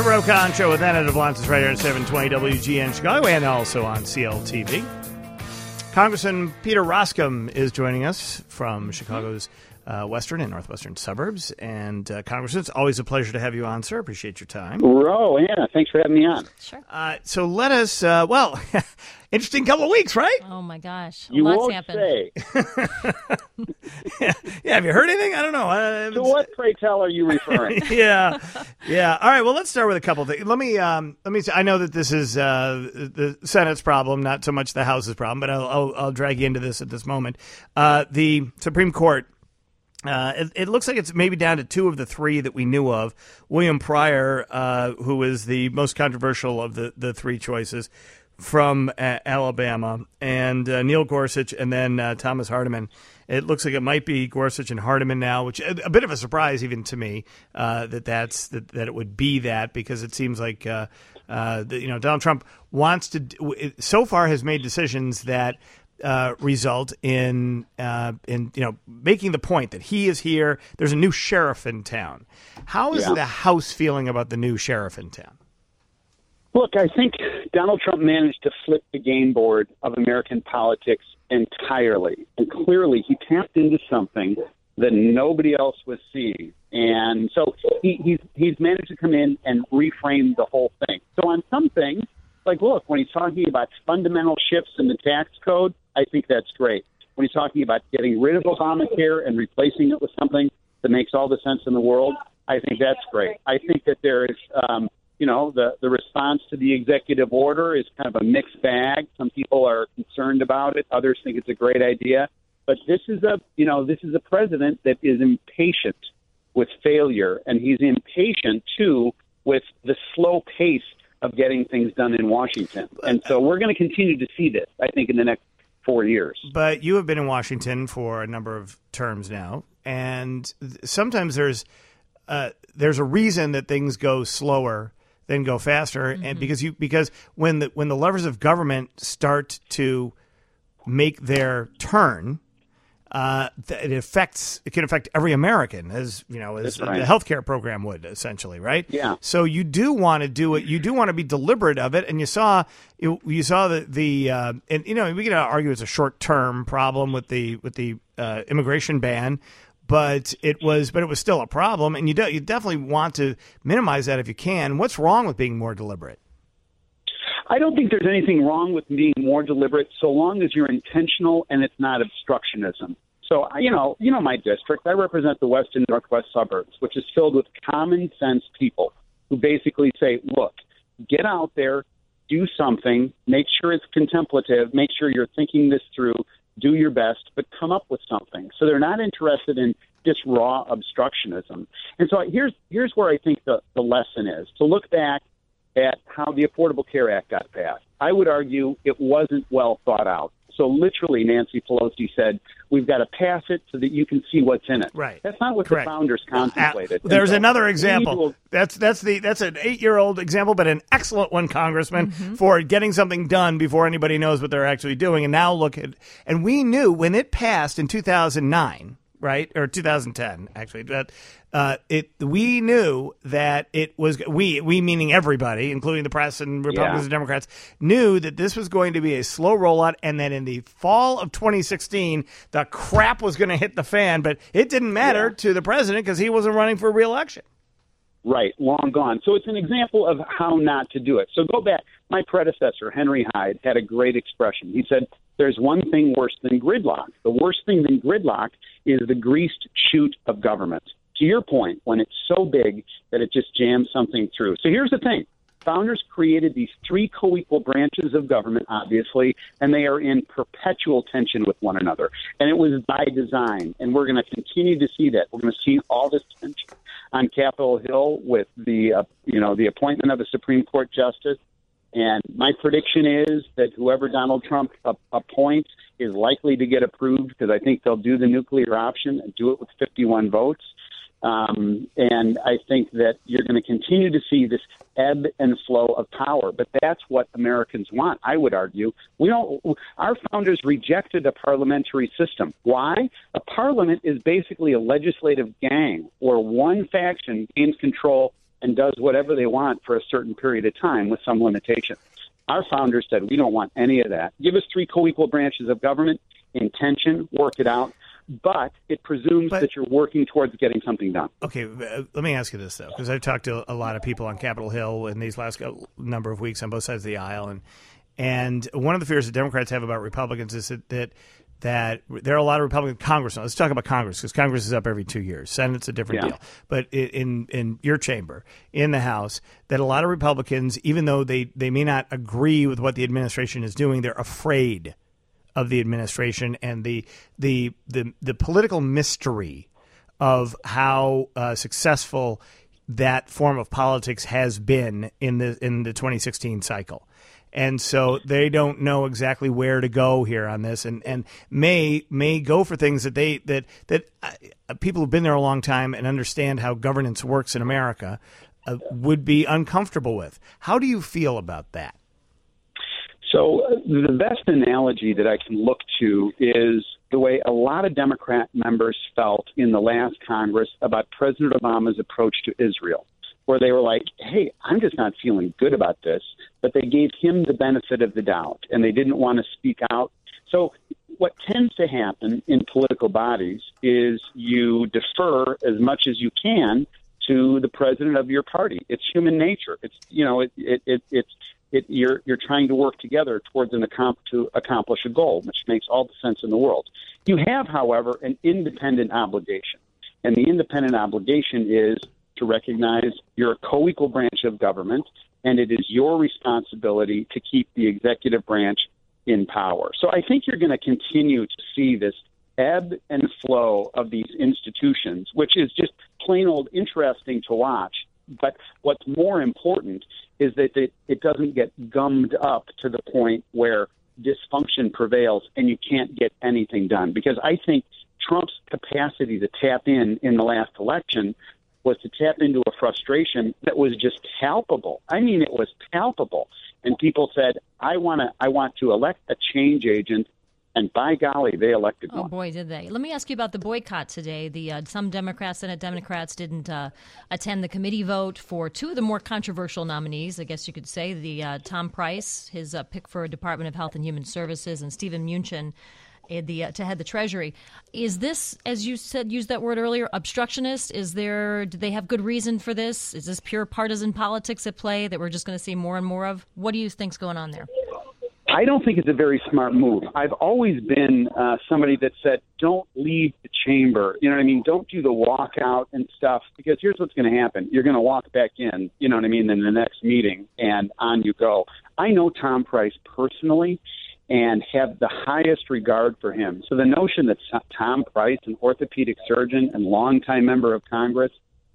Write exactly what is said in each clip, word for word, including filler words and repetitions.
Melissa Rocon Show with Anna DeBlancis right here on seven twenty W G N Chicago and also on C L T V. Congressman Peter Roskam is joining us from Chicago's uh, western and northwestern suburbs. And, uh, Congressman, it's always a pleasure to have you on, sir. Appreciate your time. Ro, Anna, thanks for having me on. Sure. Uh, so let us, uh, well, interesting couple of weeks, right? Oh, my gosh. You Lots won't happened. say. yeah. yeah, have you heard anything? I don't know. Uh, To what, pray tell, are you referring? yeah, yeah. All right. Well, let's start with a couple of things. Let me, um, let me. I know that this is uh, the Senate's problem, not so much the House's problem, but I'll, I'll, I'll drag you into this at this moment. Uh, the Supreme Court. Uh, it, it looks like it's maybe down to two of the three that we knew of. William Pryor, uh, who is the most controversial of the, the three choices from uh, Alabama, and uh, Neil Gorsuch, and then uh, Thomas Hardiman. It looks like it might be Gorsuch and Hardiman now, which a, a bit of a surprise even to me uh, that that's that, that it would be that, because it seems like uh, uh, the, you know Donald Trump wants to so far has made decisions that uh, result in uh, in you know making the point that he is here. There's a new sheriff in town. How is Yeah. the House feeling about the new sheriff in town? Look, I think Donald Trump managed to flip the game board of American politics entirely. And clearly he tapped into something that nobody else was seeing. And so he, he's, he's managed to come in and reframe the whole thing. So on some things, like, look, when he's talking about fundamental shifts in the tax code, I think that's great. When he's talking about getting rid of Obamacare and replacing it with something that makes all the sense in the world, I think that's great. I think that there is... Um, You know, the, the response to the executive order is kind of a mixed bag. Some people are concerned about it. Others think it's a great idea. But this is a, you know, this is a president that is impatient with failure. And he's impatient, too, with the slow pace of getting things done in Washington. And so we're going to continue to see this, I think, in the next four years. But you have been in Washington for a number of terms now. And sometimes there's uh, there's a reason that things go slower then go faster, mm-hmm. and because you because when the when the levers of government start to make their turn, uh, it affects it can affect every American, as you know, as right. the healthcare program would essentially, right? Yeah. So you do want to do it. You do want to be deliberate of it, and you saw you, you saw the the uh, and you know we can argue it's a short term problem with the with the uh, immigration ban. But it was, but it was still a problem, and you do, you definitely want to minimize that if you can. What's wrong with being more deliberate? I don't think there's anything wrong with being more deliberate, so long as you're intentional and it's not obstructionism. So, you know, you know my district. I represent the west and northwest suburbs, which is filled with common sense people who basically say, "Look, get out there, do something, make sure it's contemplative, make sure you're thinking this through." Do your best, but come up with something. So they're not interested in just raw obstructionism. And so here's here's where I think the, the lesson is, to look back at how the Affordable Care Act got passed. I would argue it wasn't well thought out. So literally, Nancy Pelosi said, we've got to pass it so that you can see what's in it. Right. That's not what Correct. the founders contemplated. Uh, there's so another example. to... That's that's the that's an eight-year-old example, but an excellent one, Congressman, mm-hmm. for getting something done before anybody knows what they're actually doing. And now look at, and we knew when it passed in two thousand nine, right, or two thousand ten, actually, that uh, it we knew that it was we we meaning everybody, including the press and Republicans yeah. and Democrats, knew that this was going to be a slow rollout, and that in the fall of twenty sixteen, the crap was going to hit the fan. But it didn't matter yeah. to the president because he wasn't running for re-election. Right, long gone. So it's an example of how not to do it. So go back. My predecessor, Henry Hyde, had a great expression. He said, there's one thing worse than gridlock. The worst thing than gridlock is the greased chute of government. To your point, when it's so big that it just jams something through. So here's the thing. Founders created these three co-equal branches of government, obviously, and they are in perpetual tension with one another. And it was by design, and we're going to continue to see that. We're going to see all this tension on Capitol Hill with the, uh, you know, the appointment of a Supreme Court justice. And my prediction is that whoever Donald Trump uh, appoints is likely to get approved, because I think they'll do the nuclear option and do it with fifty-one votes. Um, and I think that you're going to continue to see this ebb and flow of power. But that's what Americans want, I would argue. We don't. Our founders rejected a parliamentary system. Why? A parliament is basically a legislative gang where one faction gains control and does whatever they want for a certain period of time with some limitation. Our founders said, we don't want any of that. Give us three co-equal branches of government, intention, work it out, but it presumes but, that you're working towards getting something done. Okay, uh, let me ask you this, though, because I've talked to a lot of people on Capitol Hill in these last number of weeks on both sides of the aisle, and and one of the fears that Democrats have about Republicans is that that, that there are a lot of Republican congressmen. Let's talk about Congress, because Congress is up every two years. Senate's a different yeah. deal. But in in your chamber, in the House, that a lot of Republicans, even though they, they may not agree with what the administration is doing, they're afraid of the administration and the the the, the political mystery of how uh, successful that form of politics has been in the in the twenty sixteen cycle. And so they don't know exactly where to go here on this, and, and may may go for things that they that that uh, people who've been there a long time and understand how governance works in America uh, would be uncomfortable with. How do you feel about that? So uh, the best analogy that I can look to is the way a lot of Democrat members felt in the last Congress about President Obama's approach to Israel, where they were like, hey, I'm just not feeling good about this. But they gave him the benefit of the doubt, and they didn't want to speak out. So what tends to happen in political bodies is you defer as much as you can to the president of your party. It's human nature. It's, you know, it, it, it, it's, it, you're, you're trying to work together towards an accom- to accomplish a goal, which makes all the sense in the world. You have, however, an independent obligation, and the independent obligation is to recognize you're a co-equal branch of government, and it is your responsibility to keep the executive branch in power. So I think you're going to continue to see this ebb and flow of these institutions, which is just plain old interesting to watch. But what's more important is that it, it doesn't get gummed up to the point where dysfunction prevails and you can't get anything done. Because I think Trump's capacity to tap in in the last election was to tap into a frustration that was just palpable. I mean, it was palpable. And people said, I want to I want to elect a change agent. And by golly, they elected oh, one. Oh, boy, did they. Let me ask you about the boycott today. The uh, Some Democrats, Senate Democrats, didn't uh, attend the committee vote for two of the more controversial nominees, I guess you could say, the uh, Tom Price, his uh, pick for Department of Health and Human Services, and Stephen Mnuchin the, uh, to head the Treasury. Is this, as you said, used that word earlier, obstructionist? Is there, do they have good reason for this? Is this pure partisan politics at play that we're just going to see more and more of? What do you think's going on there? I don't think it's a very smart move. I've always been uh, somebody that said, don't leave the chamber. You know what I mean? Don't do the walkout and stuff, because here's what's going to happen. You're going to walk back in, you know what I mean, in the next meeting, and on you go. I know Tom Price personally and have the highest regard for him. So the notion that Tom Price, an orthopedic surgeon and longtime member of Congress,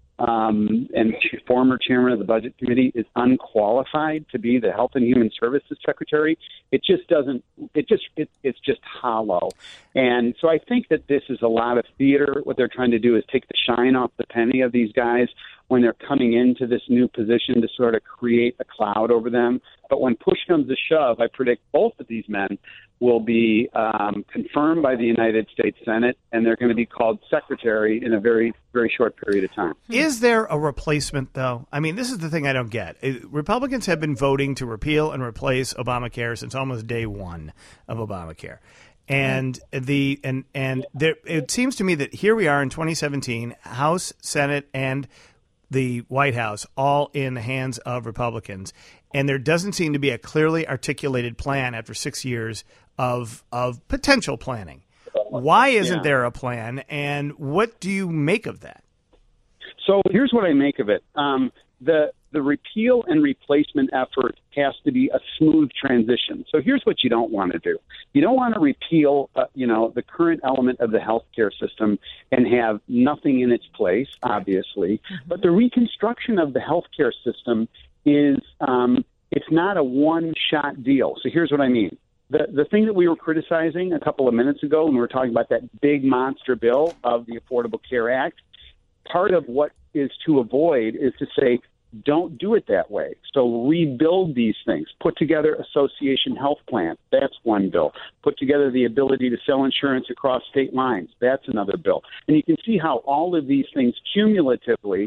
Um, and former chairman of the Budget Committee, is unqualified to be the Health and Human Services Secretary. It just doesn't. It just. It, it's just hollow. And so I think that this is a lot of theater. What they're trying to do is take the shine off the penny of these guys when they're coming into this new position to sort of create a cloud over them. But when push comes to shove, I predict both of these men will be um, confirmed by the United States Senate, and they're going to be called secretary in a very, very short period of time. Is there a replacement, though? I mean, this is the thing I don't get. Republicans have been voting to repeal and replace Obamacare since almost day one of Obamacare. And the and and there, it seems to me that here we are in twenty seventeen, House, Senate, and the White House all in the hands of Republicans. And there doesn't seem to be a clearly articulated plan after six years of of potential planning. Why isn't yeah. there a plan, and what do you make of that? So here's what I make of it. Um, the the repeal and replacement effort has to be a smooth transition. So here's what you don't want to do. You don't want to repeal, uh, you know, the current element of the healthcare system and have nothing in its place, obviously. Mm-hmm. But the reconstruction of the healthcare system is um, it's not a one-shot deal. So here's what I mean. The the thing that we were criticizing a couple of minutes ago when we were talking about that big monster bill of the Affordable Care Act, part of what is to avoid is to say, don't do it that way. So rebuild these things. Put together association health plans. That's one bill. Put together the ability to sell insurance across state lines. That's another bill. And you can see how all of these things cumulatively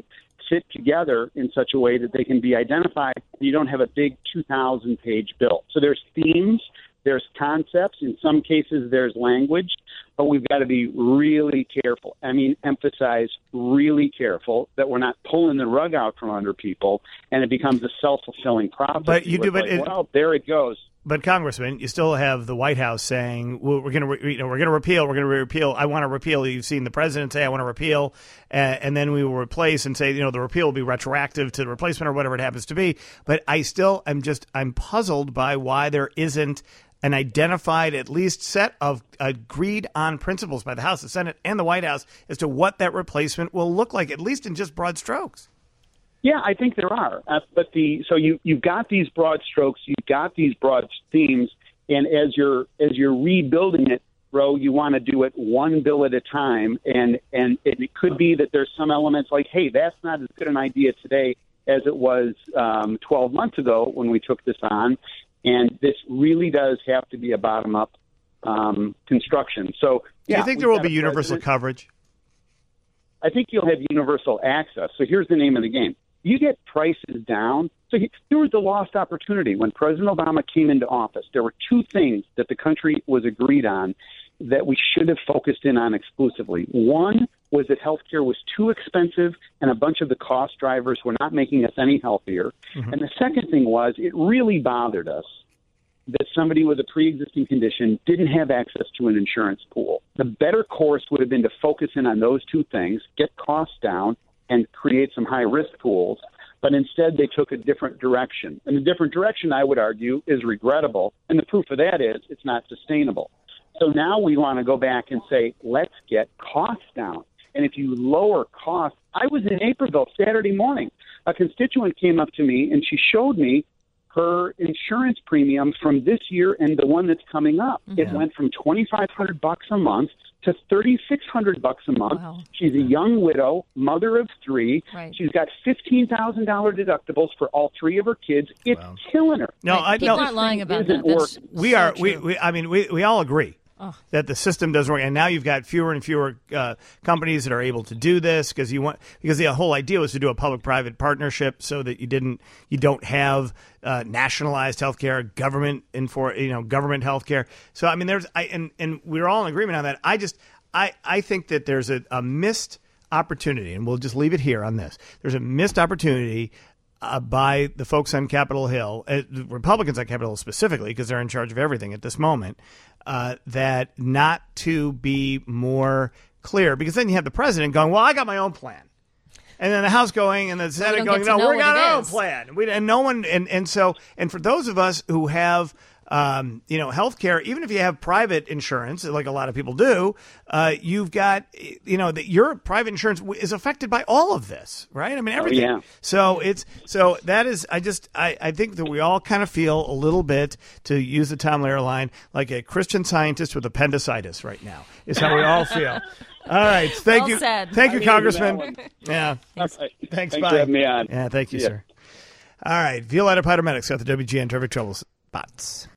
fit together in such a way that they can be identified. You don't have a big two thousand page bill. So there's themes, there's concepts. In some cases, there's language, but we've got to be really careful. I mean, emphasize really careful that we're not pulling the rug out from under people, and it becomes a self-fulfilling prophecy. But you do, but like, it, well, there it goes. But Congressman, you still have the White House saying, well, "We're going to, re- you know, we're going to repeal. We're going to repeal. I want to repeal." You've seen the president say, "I want to repeal," uh, and then we will replace and say, you know, the repeal will be retroactive to the replacement or whatever it happens to be. But I still am just I'm puzzled by why there isn't an identified, at least set of agreed on principles by the House, the Senate, and the White House as to what that replacement will look like, at least in just broad strokes. Yeah, I think there are. Uh, but the so you you've got these broad strokes, you've got these broad themes, and as you're as you're rebuilding it, Ro, you want to do it one bill at a time, and and it could be that there's some elements like, hey, that's not as good an idea today as it was um, twelve months ago when we took this on, and this really does have to be a bottom up um, construction. So, yeah, do you think there will be universal president. coverage? I think you'll have universal access. So here's the name of the game. You get prices down. So here was the lost opportunity. When President Obama came into office, there were two things that the country was agreed on that we should have focused in on exclusively. One was that healthcare was too expensive and a bunch of the cost drivers were not making us any healthier. Mm-hmm. And the second thing was it really bothered us that somebody with a pre-existing condition didn't have access to an insurance pool. The better course would have been to focus in on those two things, get costs down, and create some high-risk pools. But instead, they took a different direction. And the different direction, I would argue, is regrettable. And the proof of that is it's not sustainable. So now we want to go back and say, let's get costs down. And if you lower costs, I was in Naperville Saturday morning. A constituent came up to me, and she showed me her insurance premium from this year and the one that's coming up. Mm-hmm. It went from twenty-five hundred bucks a month to thirty-six hundred bucks a month. Wow. She's a young widow, mother of three. Right. She's got fifteen thousand dollars deductibles for all three of her kids. It's wow. killing her. No, right. I People no, aren't lying about that. That's we so are. True. We, we. I mean, we. We all agree. Oh. That the system doesn't work, and now you've got fewer and fewer uh, companies that are able to do this because you want because the whole idea was to do a public-private partnership so that you didn't you don't have uh, nationalized healthcare, government for you know government healthcare. So I mean, there's I and and we're all in agreement on that. I just I I think that there's a, a missed opportunity, and we'll just leave it here on this. There's a missed opportunity. Uh, by the folks on Capitol Hill, uh, Republicans on Capitol Hill specifically, because they're in charge of everything at this moment, uh, that not to be more clear. Because then you have the president going, well, I got my own plan. And then the House going and the Senate going, no, we got our own plan. We, and no one, and, and so, and for those of us who have, um, you know, healthcare, even if you have private insurance, like a lot of people do, uh, you've got, you know, that your private insurance is affected by all of this, right? I mean, everything. Oh, yeah. So it's, so that is, I just, I, I think that we all kind of feel a little bit, to use the Tom Lehrer line, like a Christian Scientist with appendicitis right now, is how we all feel. All right. Thank well you. Said. Thank you, Congressman. Yeah. Thanks. Right. Thanks. Thanks bye. for having me on. Yeah. Thank you, yeah. sir. All right. Violetta Paramedics got the W G N Traffic Trouble Spots.